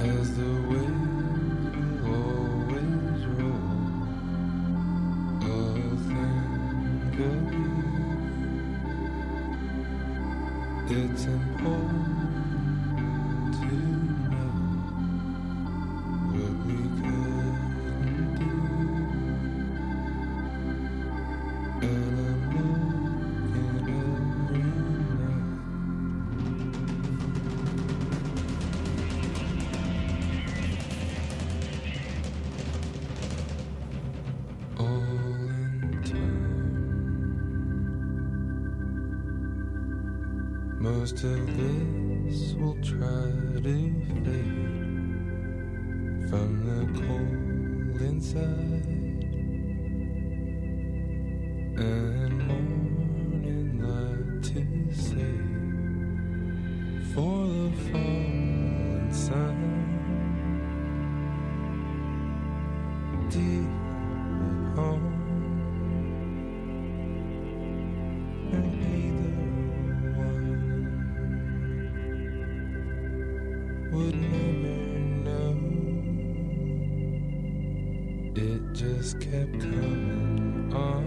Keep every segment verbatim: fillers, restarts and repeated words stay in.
as the waves will always roll. Oh, think of you. It's important to know what we couldn't do. And I'm looking every night. All in time. Most of this will try to fade from the cold inside, and morning light to save for the fallen sun. Deep at home, and neither one would never know. It just kept coming on,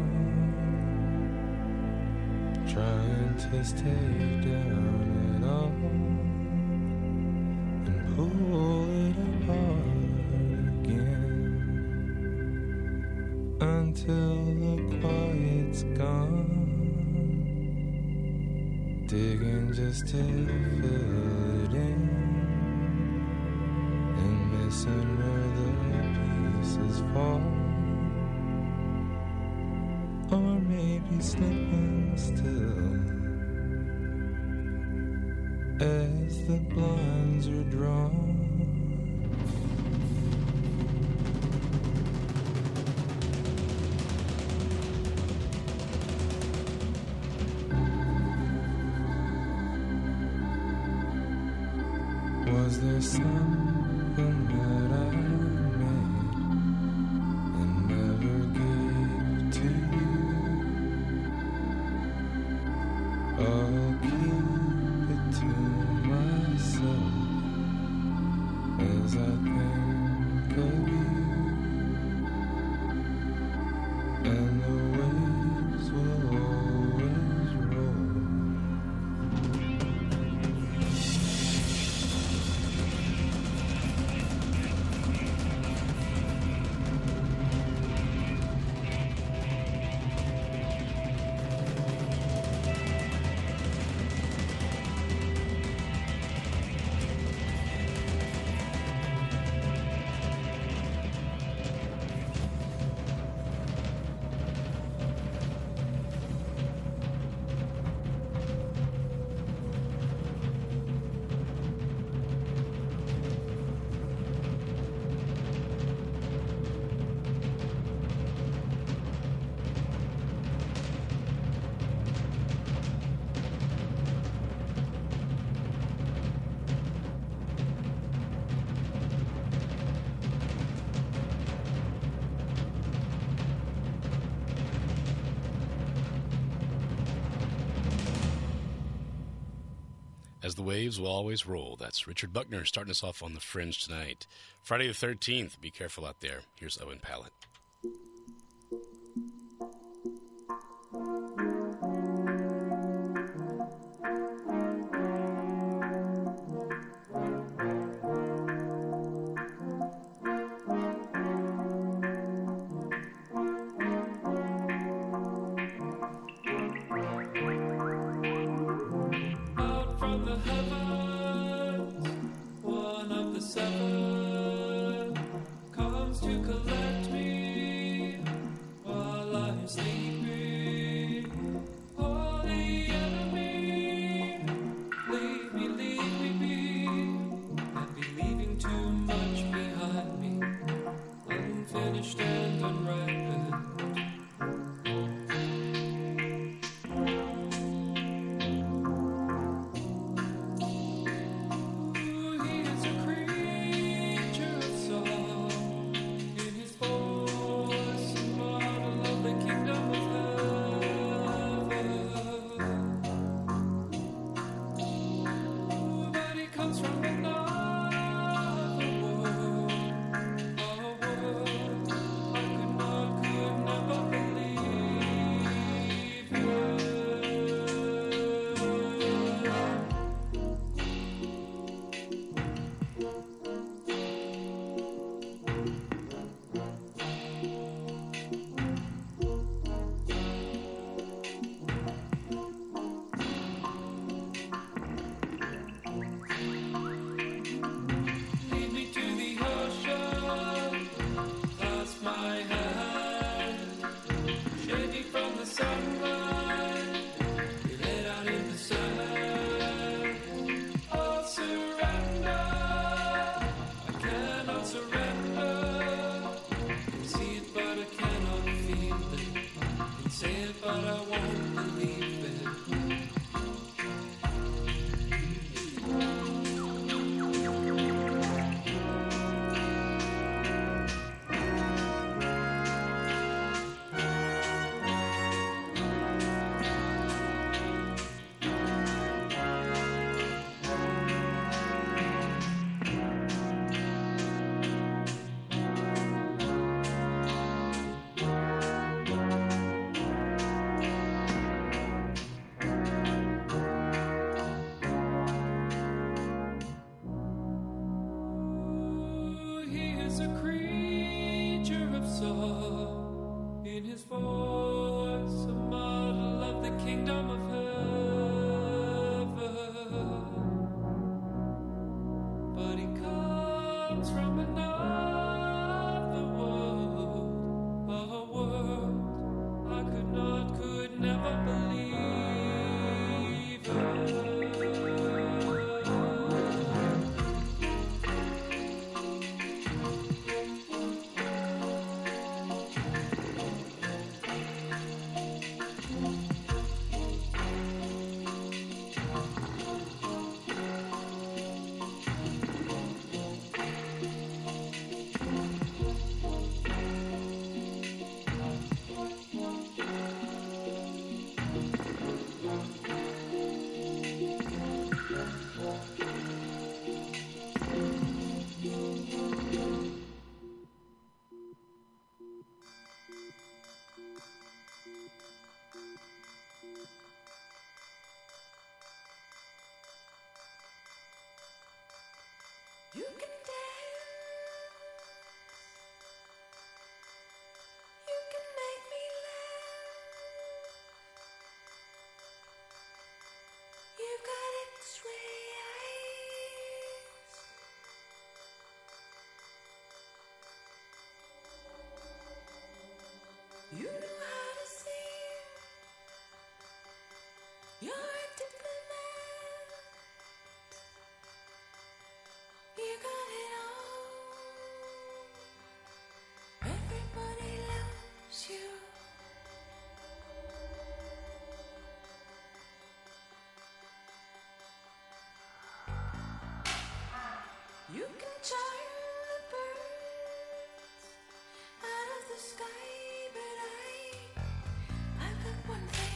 trying to stay down it all and pull it apart again until the quiet's gone, digging just to fill it in and missing where the pieces fall, or maybe slipping still as the blinds are drawn. Was there something that I made and never gave to you? I'll keep it to myself as I think of you, and the waves will always roll. As the waves will always roll. That's Richard Buckner starting us off on the Fringe tonight. Friday the thirteenth. Be careful out there. Here's Owen Pallett. One of the seven comes to collect me. comes from another world, a world I could not, could never believe in. You can dance, you can make me laugh. You've got X-ray eyes. You know how to sing. You're a diplomat. You got it all. Everybody loves you. You can charm the birds out of the sky, but I, I've got one thing.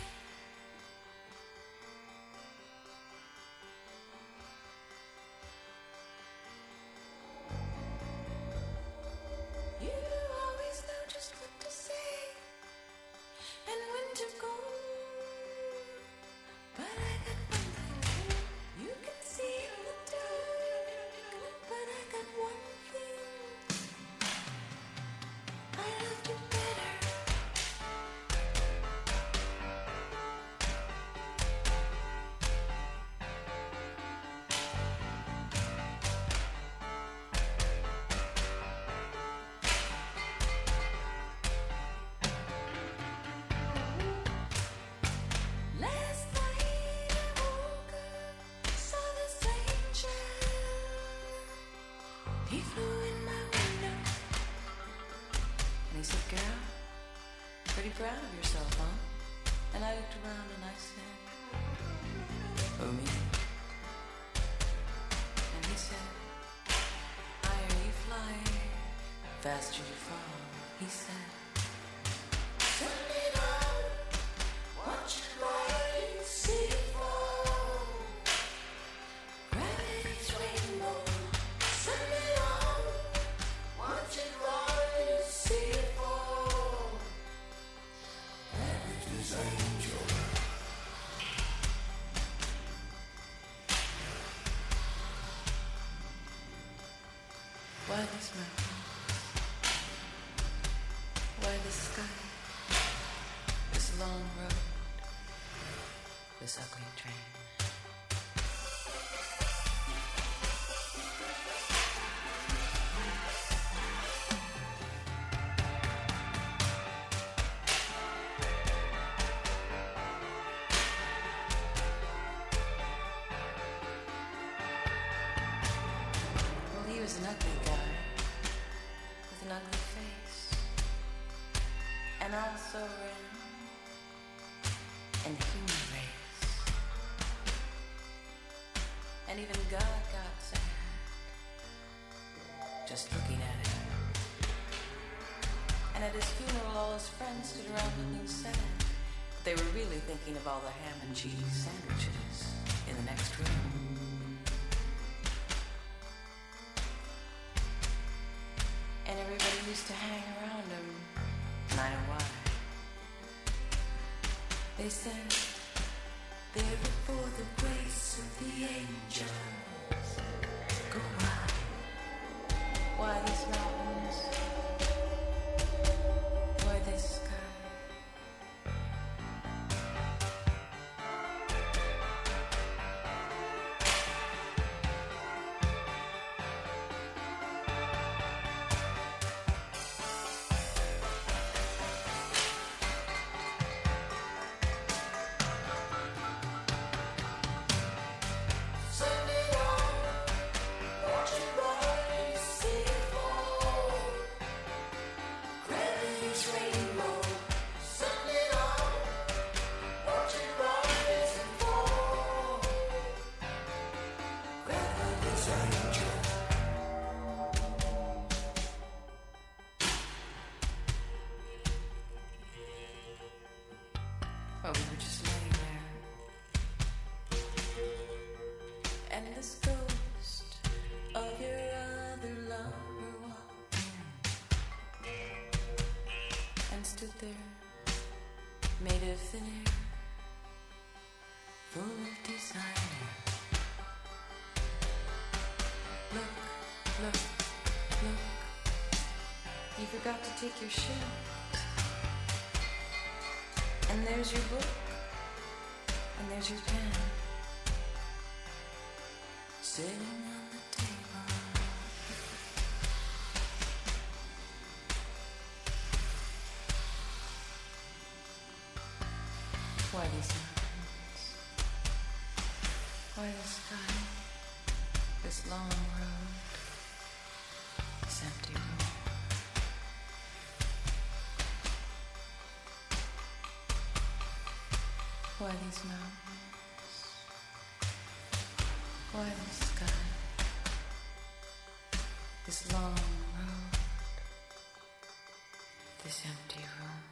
You always know just what to say and when to go. But I got one thing. You can see in the dark, but I got one thing. I love you better. Last night I woke up, saw this angel. He flew in my window, and he said, "Girl, pretty proud of yourself, huh?" And I looked around and I said, "Oh, me?" And he said, "Higher you fly, faster you fall." He said, "Send it on, watch it rise, see it fall. Gravity's rainbow, send it on, watch it rise, see it fall. Gravity's angel." Why this mountain? Why this sky? This long road? This ugly train? Well, he was an ugly guy with an ugly face, and also ran in the human race. And even God got sad just looking at him. And at his funeral, all his friends stood around looking sad. But they were really thinking of all the ham and cheese sandwiches in the next room. And everybody used to hang around him, and I know why. They said, "There before the grace of the angels, go why, why these mountains, why this sky?" while we were just laying there. And this ghost of your other lover walked in and stood there, made of thin air, full of desire. Look, look, look, you forgot to take your shirt. And there's your book, and there's your pen, sitting on the table. Why these mountains? Why the sky? This long road, this empty room. Why these mountains? Why the sky? This long road, this empty room.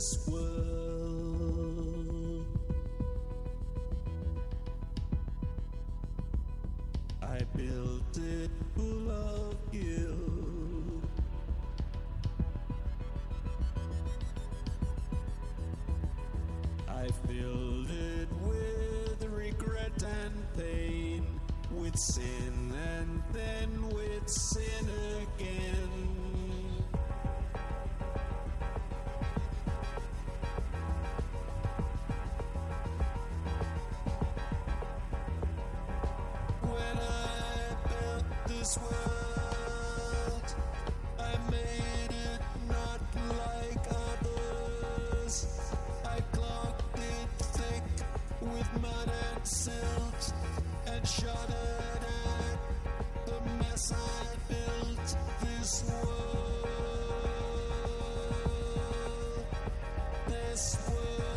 this world. I built it full of guilt. I filled it with regret and pain, with sin and then with sin again. When I built this world, I made it not like others. I clogged it thick with mud and silt and shuddered at the mess I built this world. This world.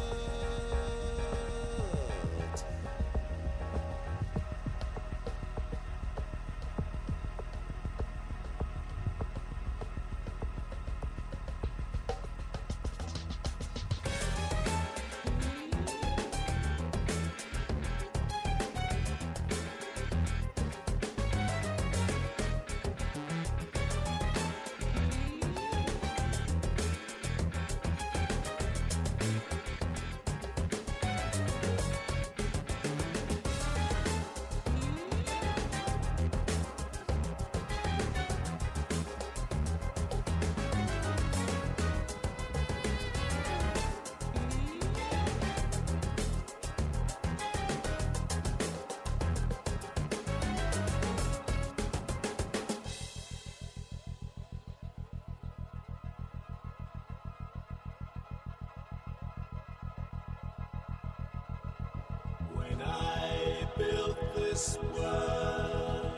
When I built this world,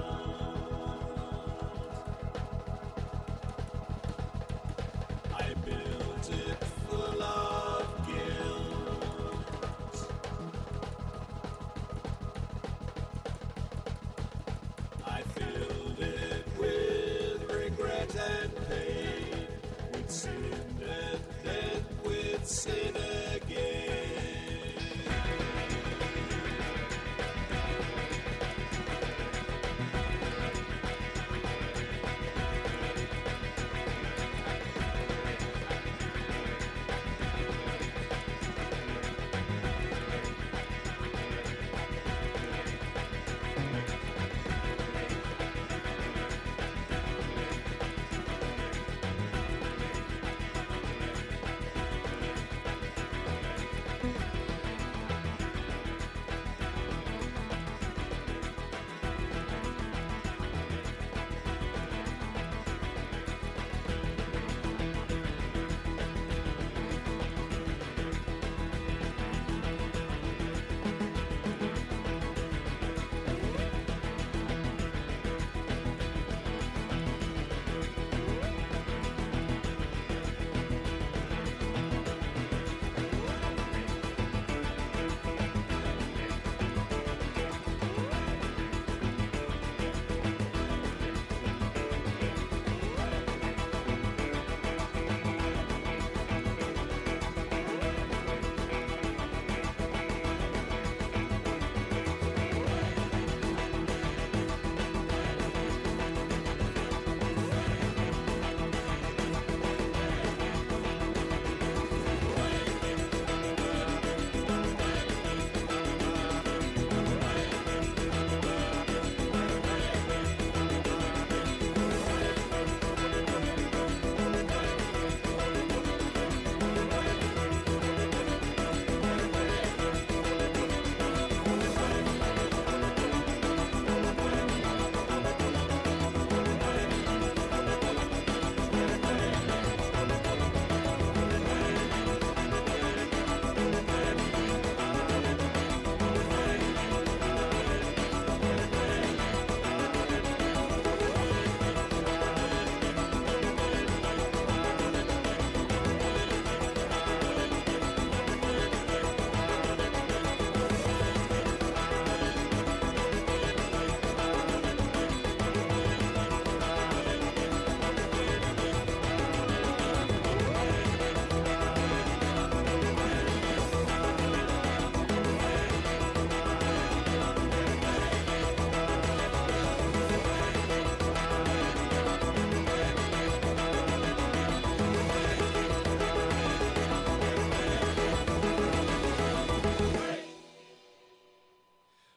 I built it full of guilt. I filled it with regret and pain, with sin and then with sin again.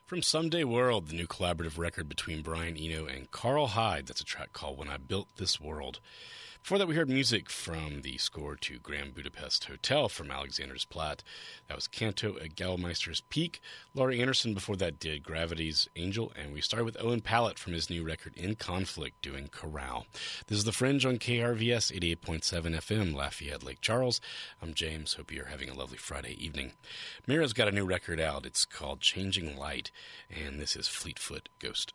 From Someday World, the new collaborative record between Brian Eno and Carl Hyde. That's a track called When I Built This World. Before that, we heard music from the score to Grand Budapest Hotel from Alexander's Platt. That was Canto at Gallmeister's Peak. Laurie Anderson before that did Gravity's Angel. And we started with Owen Pallett from his new record In Conflict doing Chorale. This is The Fringe on K R V S eighty-eight point seven F M, Lafayette, Lake Charles. I'm James. Hope you're having a lovely Friday evening. Mira's got a new record out. It's called Changing Light. And this is Fleetfoot Ghost.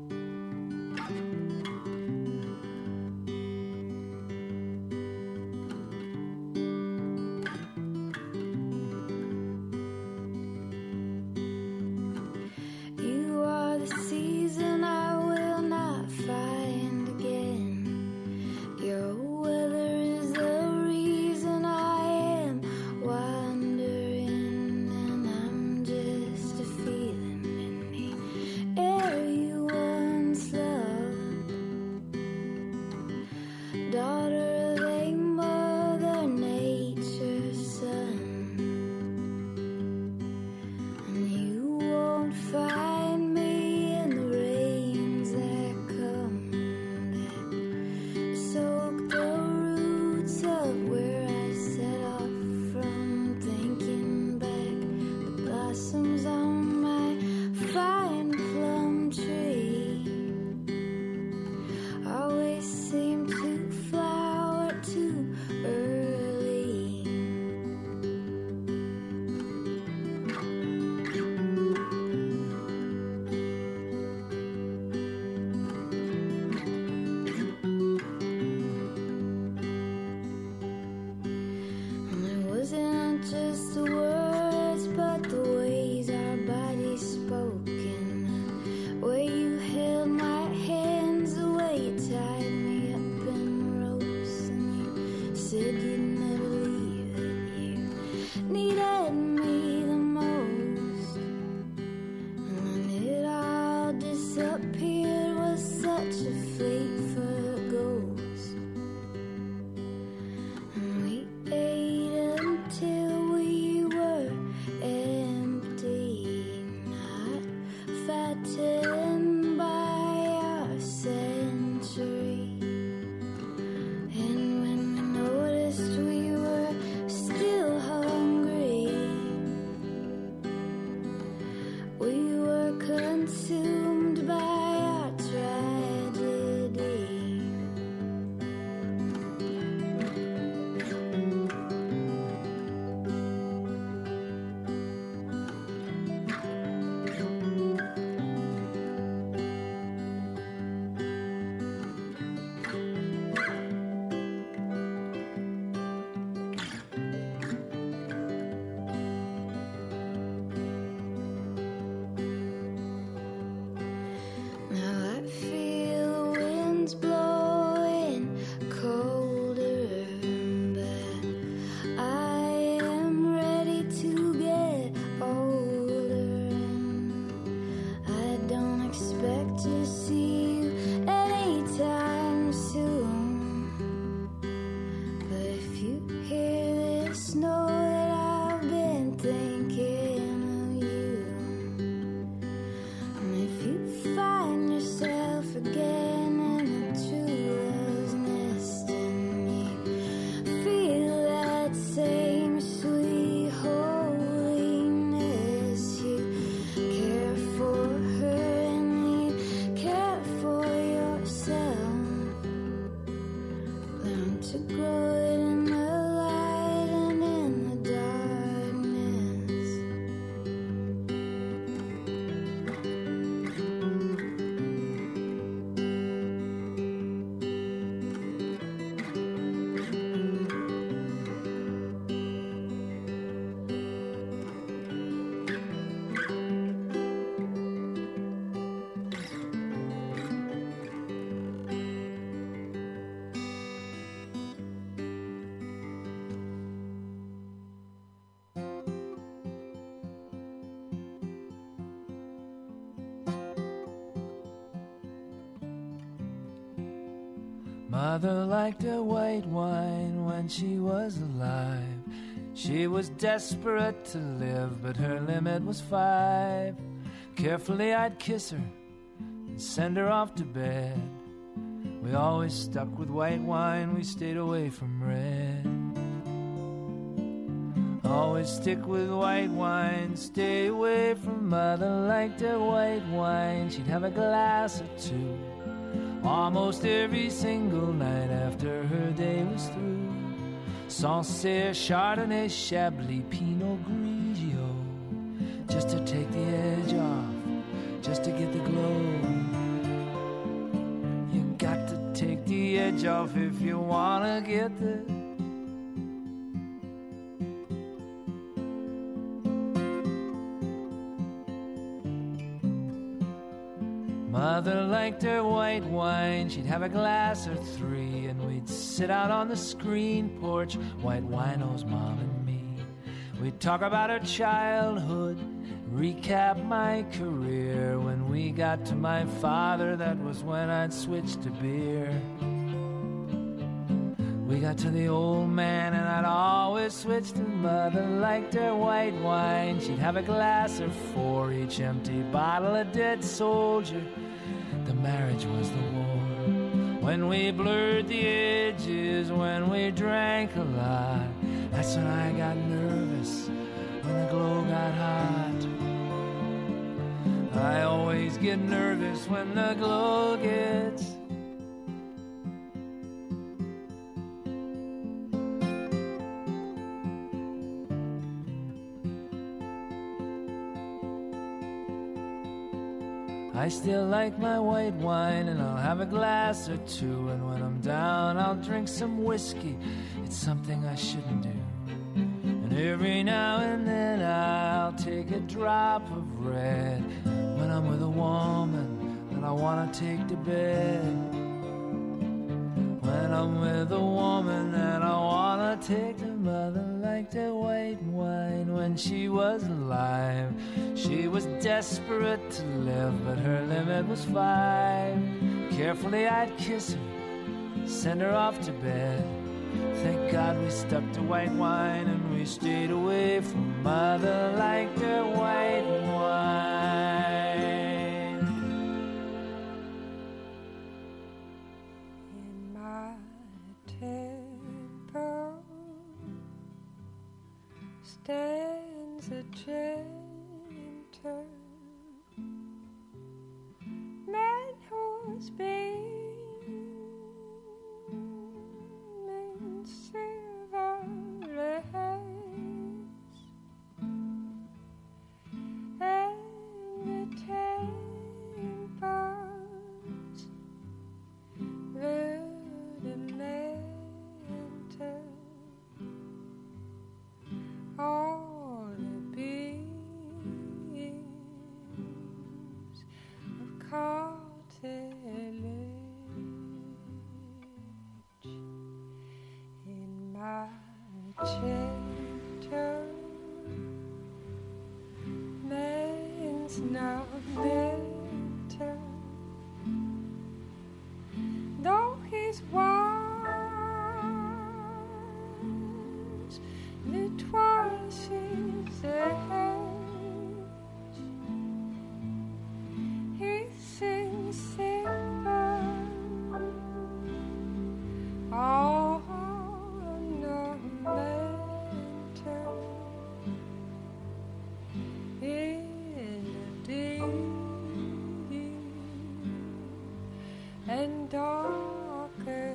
Mother liked a white wine when she was alive. She was desperate to live, but her limit was five. Carefully I'd kiss her and send her off to bed. We always stuck with white wine, we stayed away from red. Always stick with white wine, stay away from mother. Liked her white wine, she'd have a glass or two almost every single night after her day was through. Sancerre, Chardonnay, Chablis, Pinot Grigio, just to take the edge off, just to get the glow. You got to take the edge off if you wanna get the Mother liked her white wine, she'd have a glass or three, and we'd sit out on the screen porch, white winos, Mom and me. We'd talk about her childhood, recap my career. When we got to my father, that was when I'd switch to beer. We got to the old man and I'd always switch to Mother. Liked her white wine, she'd have a glass or four, each empty bottle a dead soldier. The marriage was the war. When we blurred the edges, when we drank a lot, that's when I got nervous, when the glow got hot. I always get nervous when the glow gets I still like my white wine, and I'll have a glass or two. And when I'm down, I'll drink some whiskey. It's something I shouldn't do. And every now and then I'll take a drop of red when I'm with a woman that I want to take to bed. When I'm with a woman that I want to take to Mother. Liked her white wine when she was alive. She was desperate to live, but her limit was five. Carefully I'd kiss her, send her off to bed. Thank God we stuck to white wine and we stayed away from Mother. Liked her white wine. In my temple stands a gentle man who's been in silver lace, and the temples rudimental, all the beams of cartilage in my gentle man's not mental, though he's wise, the twice his age. He sings simple, ornamental, in a deep and darker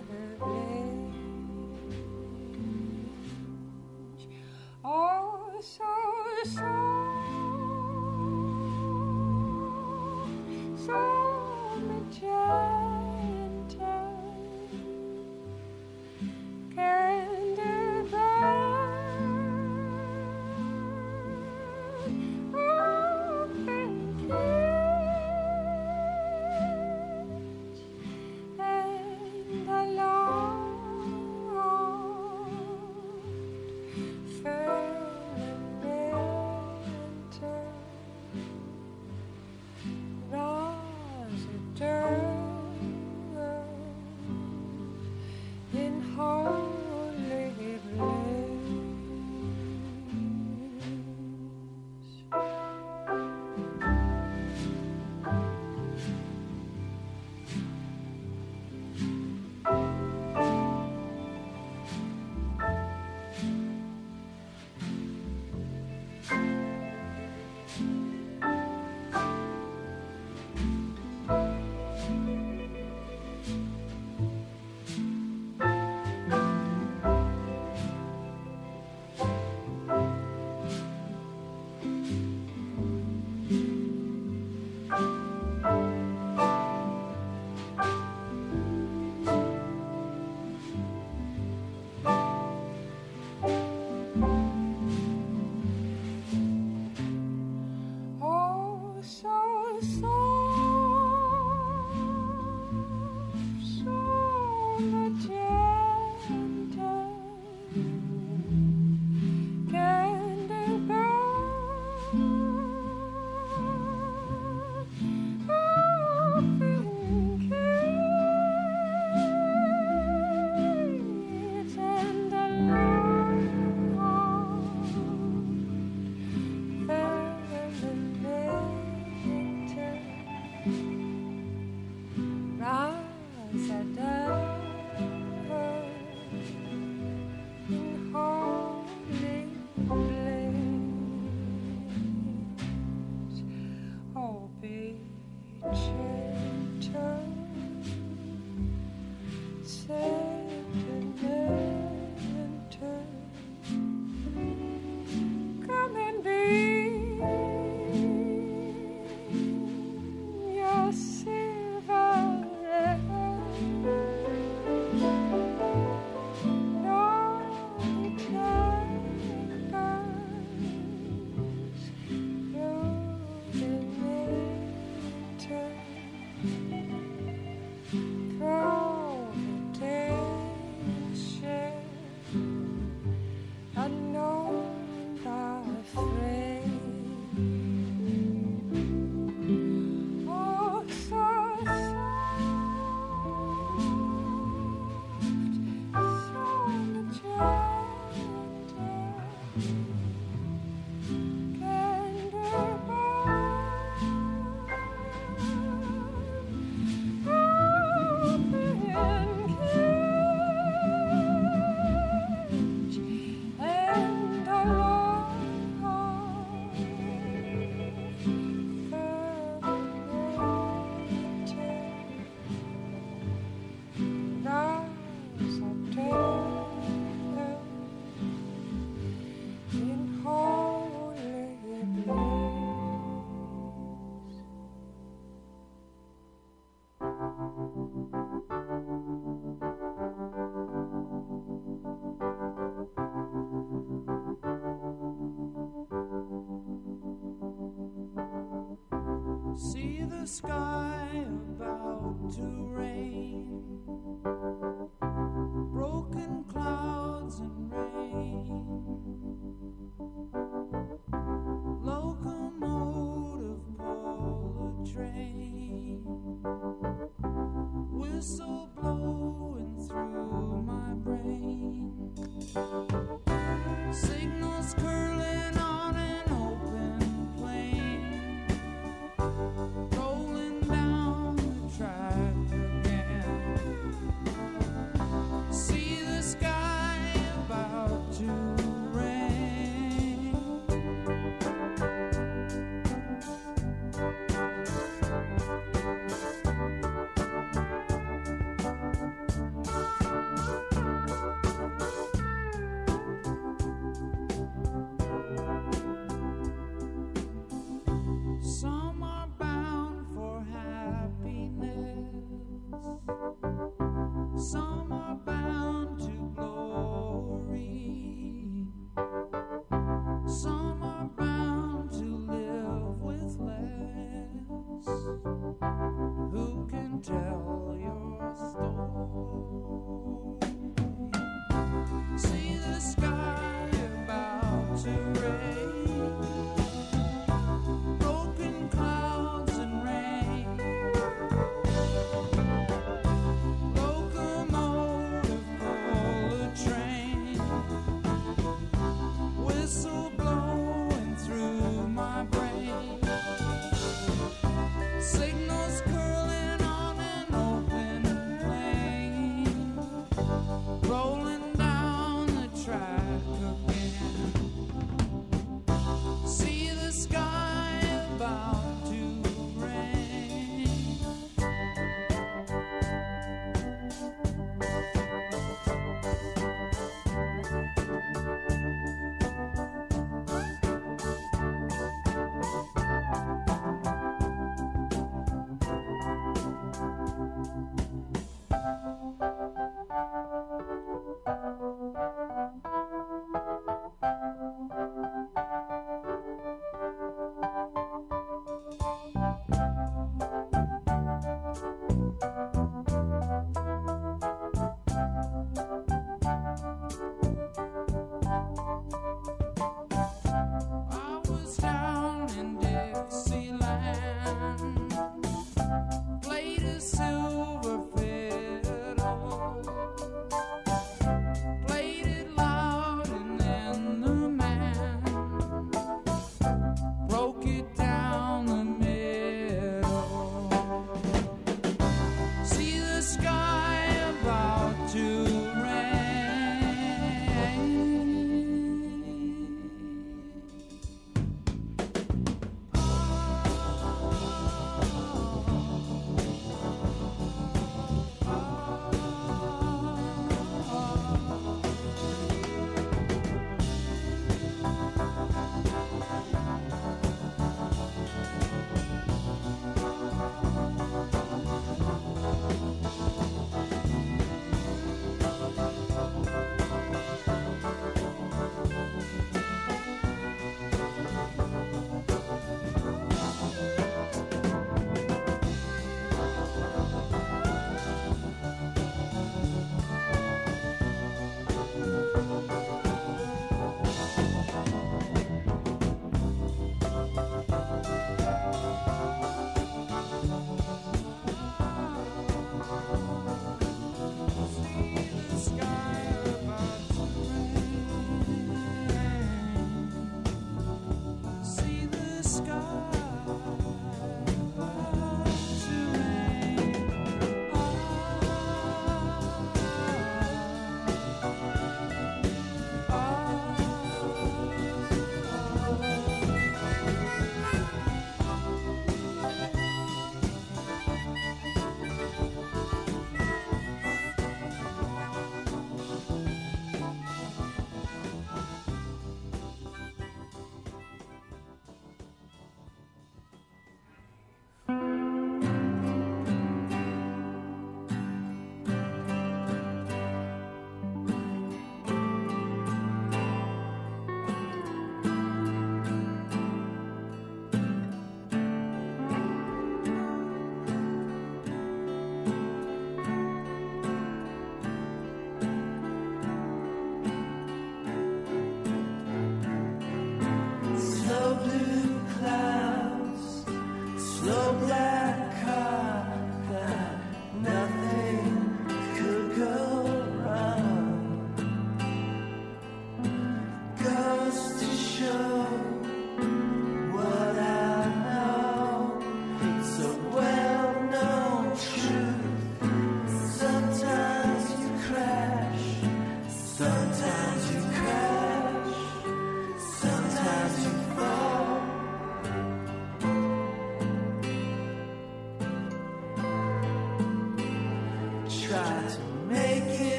range. Oh, so soft, so magenta, candle burn, open cage, and I longed firmament See the sky about to rain, broken clouds and rain, locomotive pull a train, whistle blowing through my brain, signals curling on an open plain, rolling down the track again. See the sky about to rain. Some are bound for happiness, some are bound to glory, some are bound to live with less. Who can tell your story? See the sky about to rain, broken clouds and rain, locomotive pull a train, whistle blowing through my brain, signals curling on an open plain, rolling down the track again.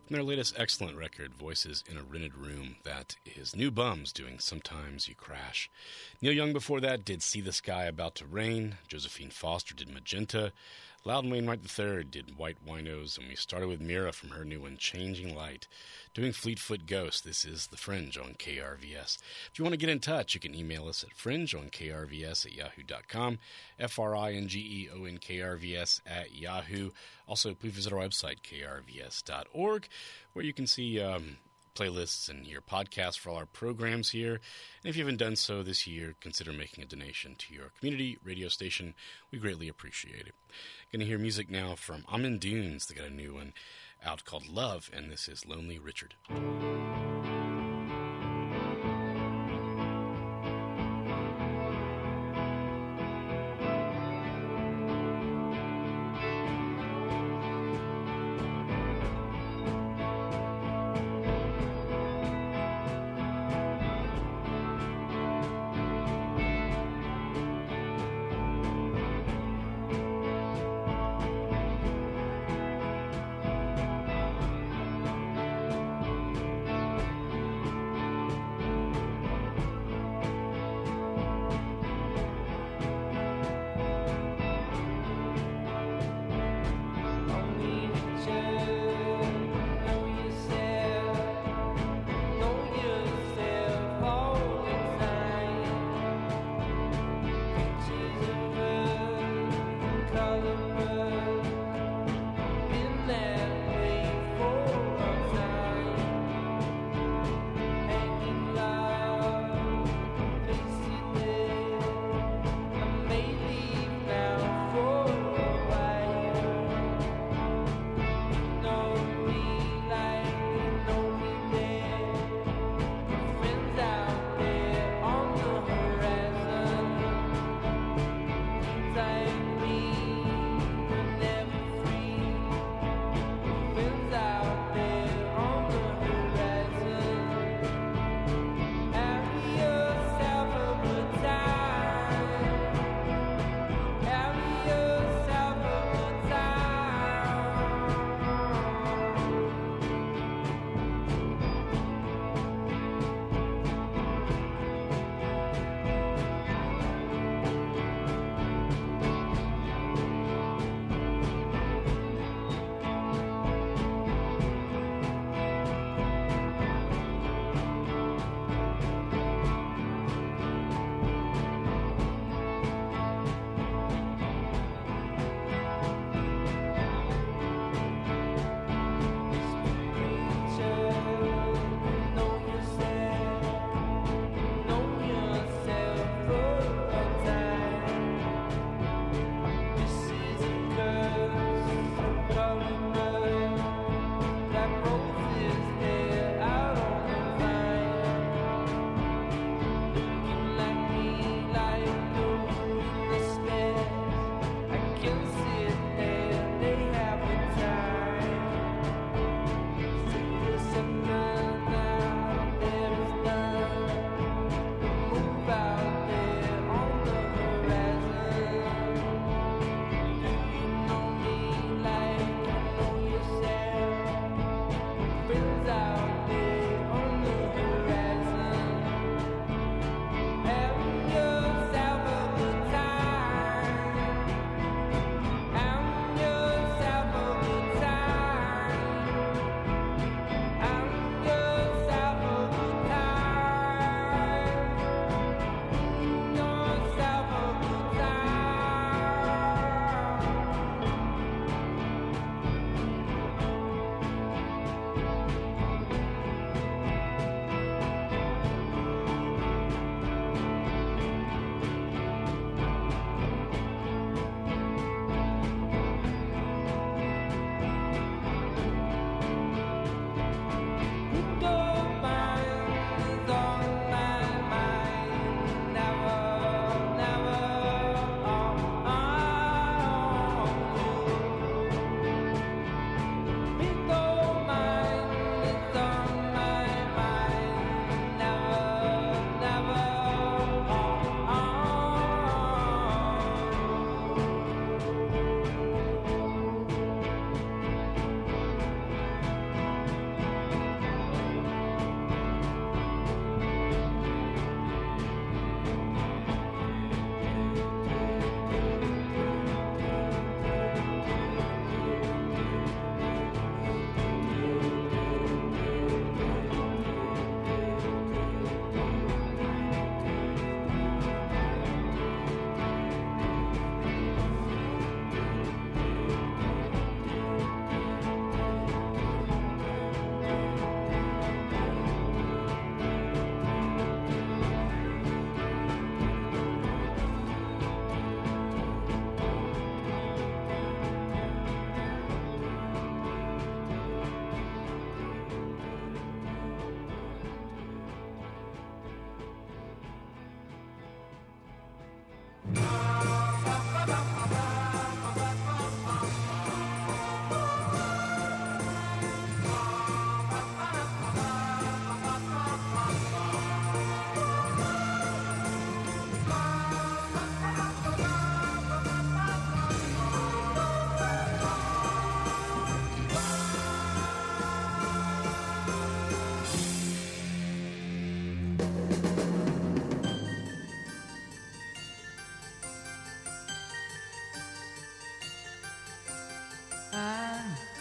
From their latest excellent record, Voices in a Rented Room, that is New Bums doing Sometimes You Crash. Neil Young before that did See the Sky About to Rain. Josephine Foster did Magenta. Loudon Wainwright the third did White Winos, and we started with Mira from her new one, Changing Light, doing Fleetfoot Ghost. This is The Fringe on K R V S. If you want to get in touch, you can email us at fringe on K R V S at yahoo dot com, F R I N G E O N K R V S at Yahoo. Also, please visit our website, K R V S dot org, where you can see um, playlists and hear podcasts for all our programs here. And if you haven't done so this year, consider making a donation to your community radio station. We greatly appreciate it. Going to hear music now from Amin Dunes. They got a new one out called Love, and this is Lonely Richard. Thank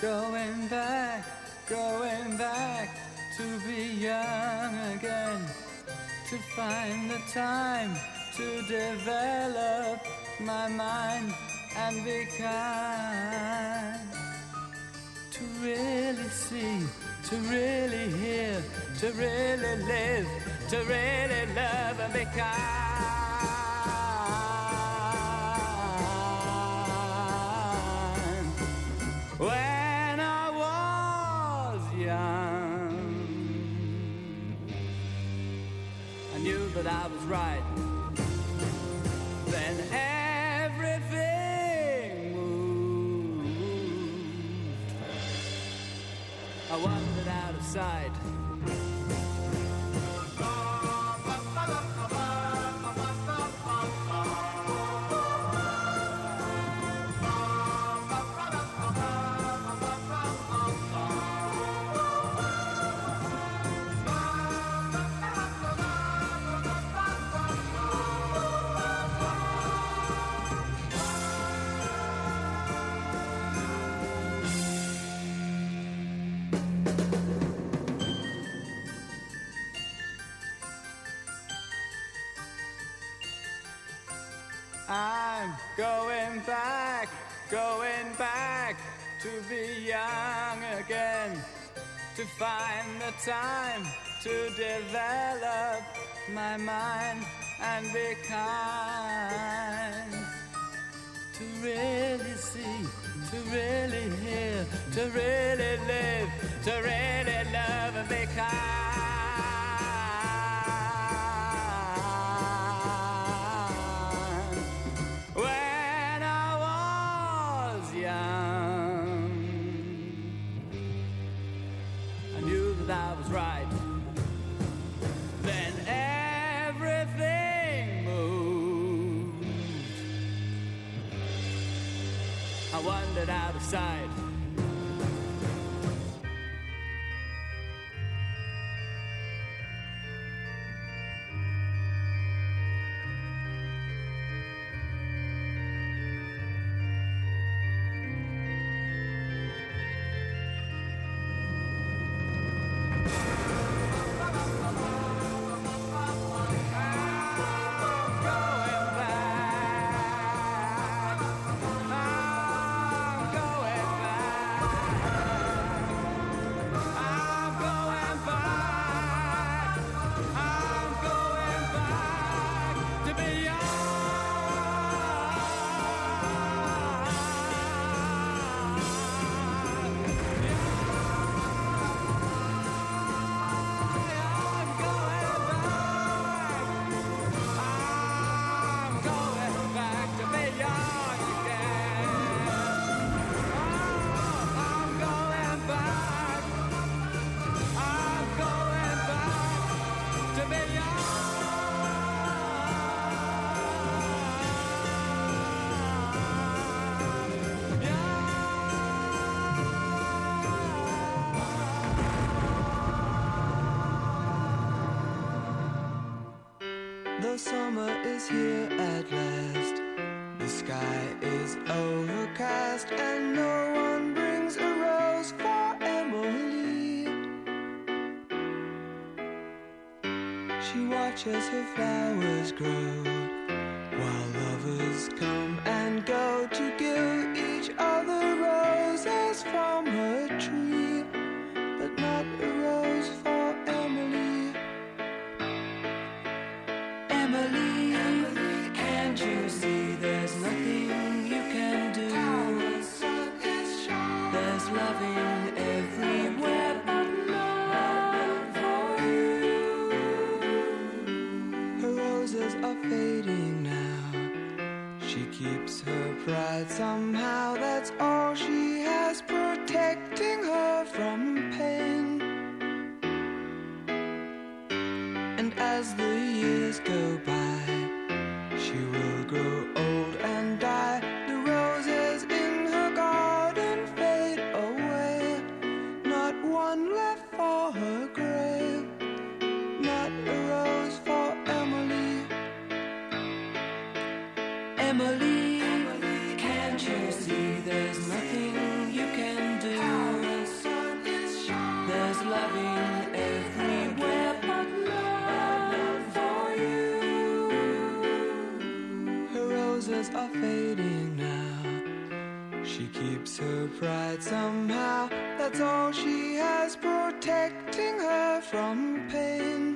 going back, going back to be young again, to find the time to develop my mind and be kind, to really see, to really hear, to really live, to really love and be kind. When I was young, I knew that I was right. Then everything moved. I wandered out of sight. I'm going back, going back to be young again, to find the time to develop my mind and be kind, to really see, to really hear, to really live, to really love and be kind. I was right. Then everything moved. I wandered out of sight. The summer is here at last. The sky is overcast and no one brings a rose for Emily. She watches her flowers grow while lovers come and go to give each other roses from her tree, but not a rose for Emily. Emily, Emily, can't you see there's nothing you can do? There's loving everywhere but love for you. Her roses are fading now. She keeps her pride somehow. That's all she has, protecting her from pain. And as the years go by, she will grow old and die. The roses in her garden fade away. Not one left for her grave. Not a rose for Emily. Emily, Emily, can't you see there's nothing you can do? fading now. She keeps her pride somehow. That's all she has, protecting her from pain.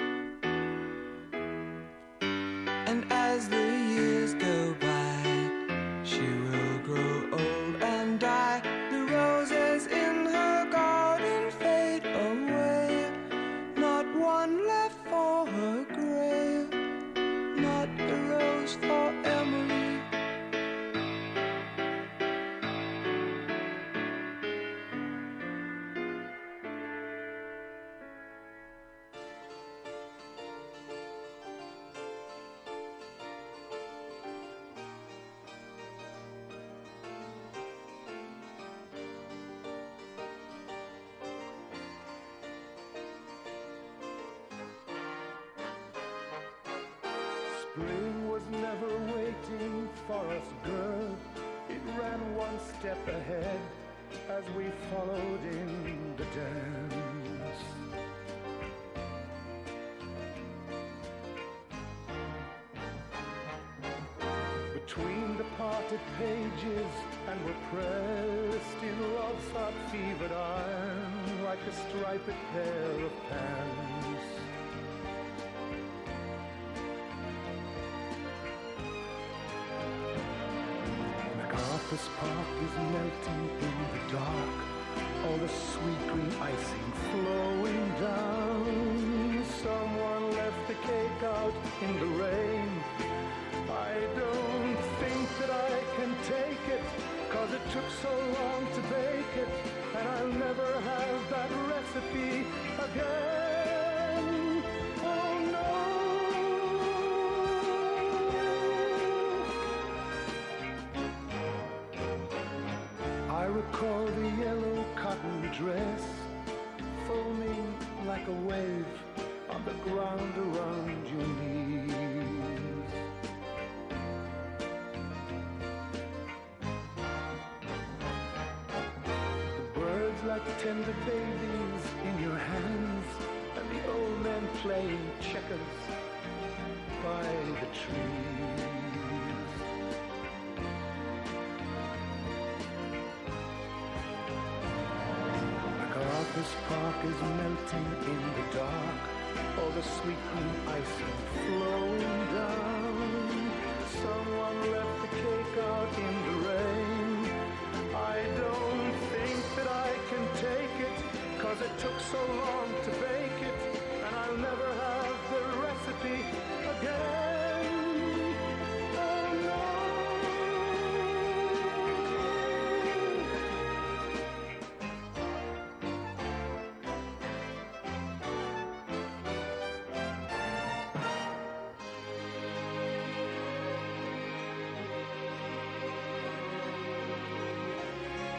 And as the years go by, she will grow old and die. The roses in her garden fade away. Not one left for her grave. Not a rose for Emily. Spring was never waiting for us, girl. It ran one step ahead as we followed in the dance. Between the parted pages and were pressed in love's hot fevered iron like a striped pair of pants. MacArthur's Park is melting in the dark, all the sweet green icing flowing down. Someone left the cake out in the rain. I don't think that I can take it, 'cause it took so long to bake it, and I'll never have that recipe again. Oh no. I recall the yellow cotton dress foaming like a wave on the ground around your knees. The birds like tender babies in your hands, and the old men playing checkers by the trees. MacArthur's Park is melting in the dark, all the sweet green icing flowing down. Someone left the cake out in the rain. I don't think that I can take it, 'cause it took so long